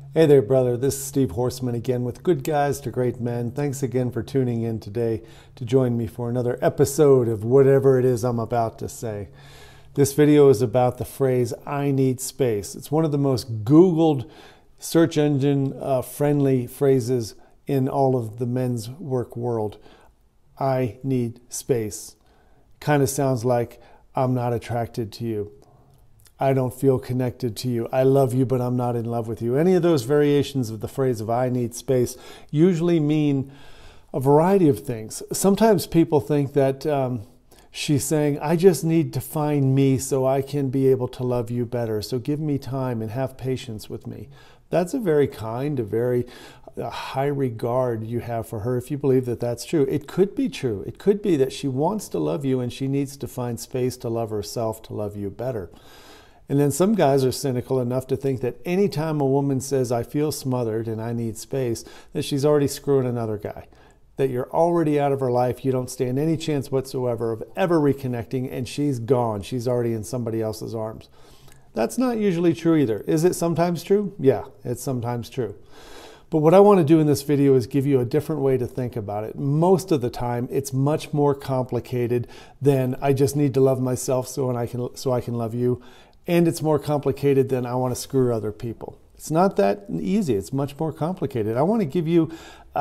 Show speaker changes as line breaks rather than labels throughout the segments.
Hey there, brother. This is Steve Horseman again with Good Guys to Great Men. Thanks again for tuning in today to join me for another episode of whatever it is I'm about to say. This video is about the phrase, I need space. It's one of the most Googled search engine friendly phrases in all of the men's work world. I need space. Kind of sounds like I'm not attracted to you. I don't feel connected to you. I love you, but I'm not in love with you. Any of those variations of the phrase of I need space usually mean a variety of things. Sometimes people think that she's saying, I just need to find me so I can be able to love you better. So give me time and have patience with me. That's a very kind, a very high regard you have for her if you believe that that's true. It could be true. It could be that she wants to love you and she needs to find space to love herself, to love you better. And then some guys are cynical enough to think that anytime a woman says, I feel smothered and I need space, that she's already screwing another guy, that you're already out of her life, you don't stand any chance whatsoever of ever reconnecting, and she's gone. She's already in somebody else's arms. That's not usually true either. Is it sometimes true? Yeah, it's sometimes true. But what I want to do in this video is give you a different way to think about it. Most of the time, it's much more complicated than I just need to love myself so I can love you. And it's more complicated than I want to screw other people. It's not that easy. It's much more complicated. I want to give you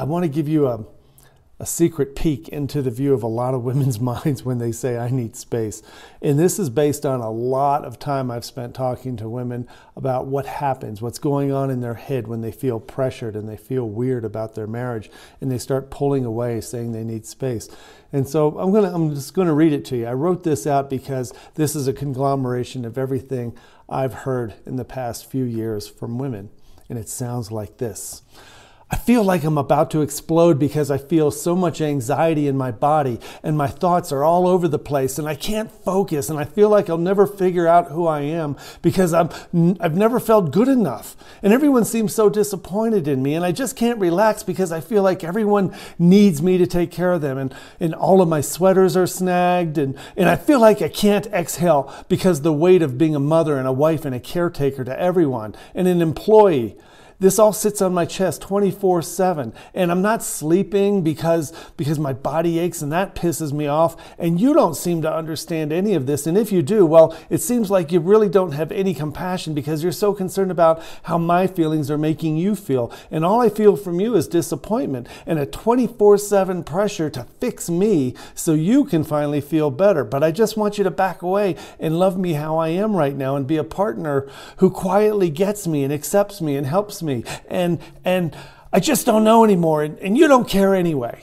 a secret peek into the view of a lot of women's minds when they say, I need space. And this is based on a lot of time I've spent talking to women about what happens, what's going on in their head when they feel pressured and they feel weird about their marriage and they start pulling away, saying they need space. And so I'm just going to read it to you. I wrote this out because this is a conglomeration of everything I've heard in the past few years from women. And it sounds like this. I feel like I'm about to explode because I feel so much anxiety in my body and my thoughts are all over the place and I can't focus and I feel like I'll never figure out who I am because I've never felt good enough and everyone seems so disappointed in me and I just can't relax because I feel like everyone needs me to take care of them and all of my sweaters are snagged and I feel like I can't exhale because the weight of being a mother and a wife and a caretaker to everyone and an employee. This all sits on my chest 24/7 and I'm not sleeping because my body aches and that pisses me off and you don't seem to understand any of this, and if you do, well, it seems like you really don't have any compassion because you're so concerned about how my feelings are making you feel, and all I feel from you is disappointment and a 24/7 pressure to fix me so you can finally feel better. But I just want you to back away and love me how I am right now and be a partner who quietly gets me and accepts me and helps me. And I just don't know anymore, and you don't care anyway.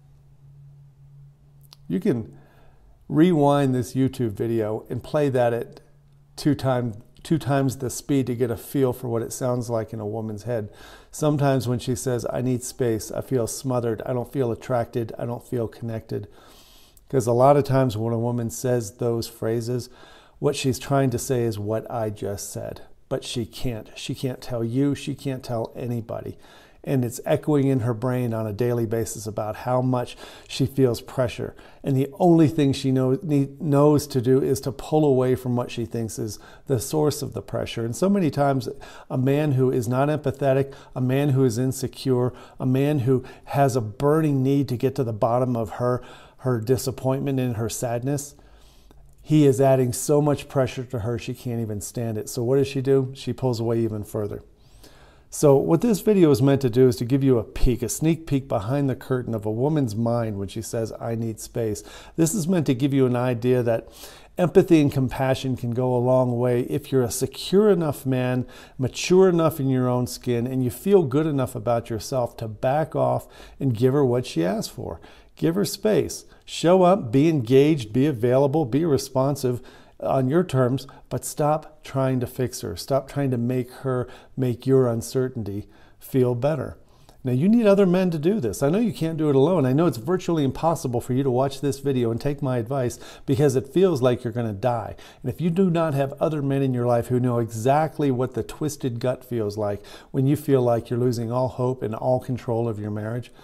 You can rewind this YouTube video and play that at two times the speed to get a feel for what it sounds like in a woman's head. Sometimes when she says, I need space, I feel smothered, I don't feel attracted, I don't feel connected. Because a lot of times when a woman says those phrases, what she's trying to say is what I just said. But she can't. She can't tell you. She can't tell anybody. And it's echoing in her brain on a daily basis about how much she feels pressure. And the only thing she knows to do is to pull away from what she thinks is the source of the pressure. And so many times a man who is not empathetic, a man who is insecure, a man who has a burning need to get to the bottom of her disappointment and her sadness, he is adding so much pressure to her she can't even stand it. So what does she do? She pulls away even further. So what this video is meant to do is to give you a peek, a sneak peek behind the curtain of a woman's mind when she says, I need space. This is meant to give you an idea that empathy and compassion can go a long way if you're a secure enough man, mature enough in your own skin, and you feel good enough about yourself to back off and give her what she asks for. Give her space. Show up, be engaged, be available, be responsive on your terms, but stop trying to fix her. Stop trying to make your uncertainty feel better. Now, you need other men to do this. I know you can't do it alone. I know it's virtually impossible for you to watch this video and take my advice because it feels like you're going to die. And if you do not have other men in your life who know exactly what the twisted gut feels like when you feel like you're losing all hope and all control of your marriage,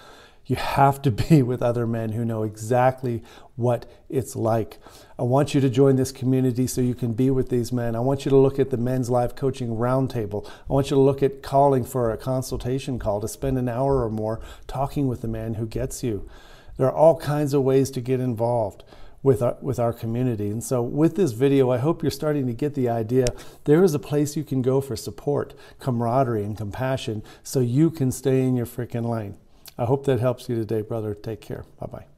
You have to be with other men who know exactly what it's like. I want you to join this community so you can be with these men. I want you to look at the Men's Live Coaching Roundtable. I want you to look at calling for a consultation call to spend an hour or more talking with the man who gets you. There are all kinds of ways to get involved with our community. And so with this video, I hope you're starting to get the idea. There is a place you can go for support, camaraderie, and compassion so you can stay in your freaking lane. I hope that helps you today, brother. Take care. Bye-bye.